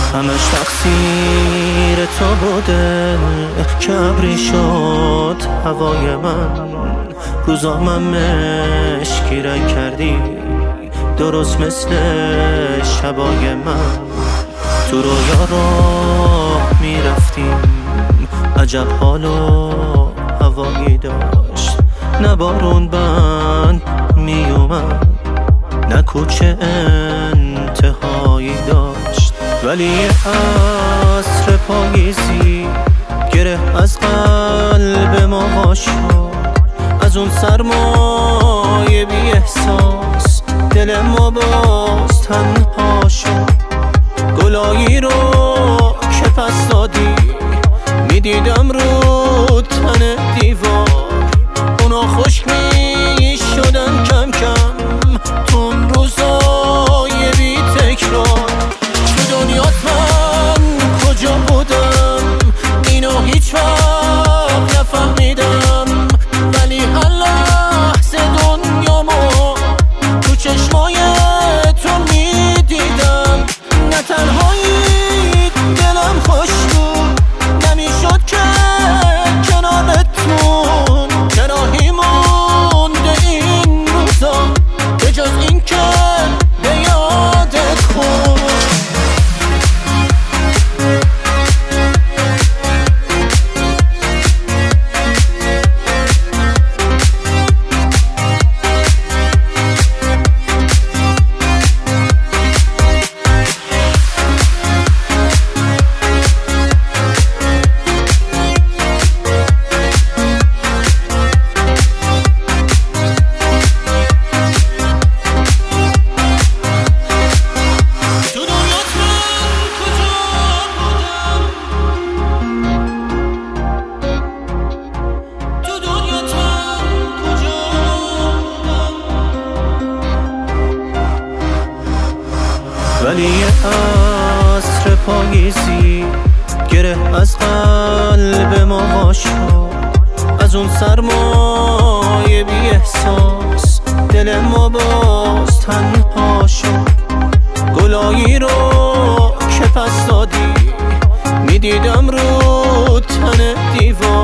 همش تقصیر تو بوده که ابری شد هوای من. روزامم مشکی رنگ کردی درست مثل شبای من. تو رویا راه میرفتیم عجب حال و هوایی داشت. نه بارون بند میومد نه کوچه انتهایی داشت. ولی عصر پاییزی گره از قلب ما شد. از اون سرمایه بی احساس دل ما باز تنها شد. گلایی رو که پس دادی میدیدم رو تن دیوار. اونا خشک می شدن کم کم تو اون روزای بی تکرار. تو دنیات من کجا بودم اینو هیچ وقت نفهمیدم. ولی هر لحظه دنیامو تو چشمای تو میدیدم. نه تنهایی دلم خوش بود نمیشد که کنارتون. چرا مونده این روزا به جز این که به یادت خون. ولی عصر پاییزی گره از قلب ما شد. از اون سرمایه بی احساس دل ما باز تنها شد. گلایی رو که پس دادی میدیدم رو تن دیوار.